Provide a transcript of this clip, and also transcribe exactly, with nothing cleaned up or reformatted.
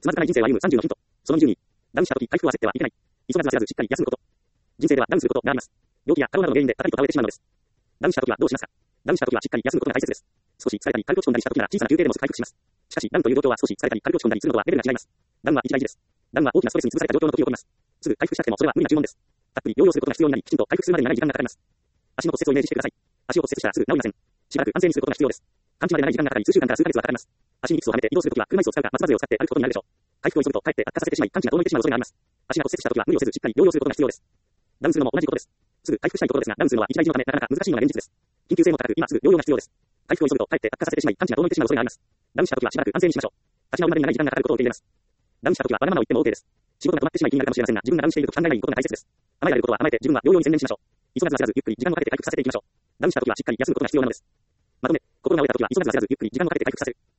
つまずかない人生を歩むさんじゅうのヒント。そのにじゅうに。ダウンした時回復を焦ってはいけない。急がず焦らずしっかり休むこと。人生ではダウンすることがあります。病気や過労などの原因でたたりと倒れてしまうのです。ダウンした時はどうしますか。ダウンした時はしっかり休むことが大切です。少し疲れたり軽く落ち込んだりした時なら小さな休憩でもすぐ回復します。しかし、ダウンという状況は少し疲れたり軽く落ち込んだりするのとはレベルが違います。ダウンは一大事です。ダウンは大きなストレスに潰された状況の時に起こります。すぐ回復したくてもそれは無理な注文です。たっぷり療養することが必要になり、きちんと回復するまでに長い時間がかかります。足の骨折をイメージしてください。足を骨折したらすぐ治りません。しばらく安静にすることが必要です。完治まで長い時間がかかり、数週間から数ヶ月はかかります。足にギプスをはめて移動するときは車椅子を使うか松葉杖を使って歩くことになるでしょう。回復を急ぐとかえって悪化させてしまい、完治が遠のいてしまう恐れがあります。足が骨折したときは無理をせずしっかり療養することが必要です。ダウンするのも同じことです。すぐ回復したいところですが、ダウンするのは一大事のためなかなか難しいのが現実です。緊急性も高く、今すぐ療養が必要です。回復を急ぐとかえって悪化させてしまい、完治が遠のいてしまう恐れがあります。ダウンしたときはしばらく安静にしましょう。立ち直るまでに長い時間がかかることを受け入れます。ダウンしたときはわがままを言っても OK です。仕事が止まってしまい気になるかもしれませんが、自分がダウンしていると考えないことが大切です。甘えられることは甘えて自分は療養に専念しましょう。急がず焦らずゆっくり時間をかけて回復させていきましょう。ダウンしたときはしっかり休むことが必要なのです。まとめ、心が折れたときは急がず焦らずゆっくり時間をかけて回復させる。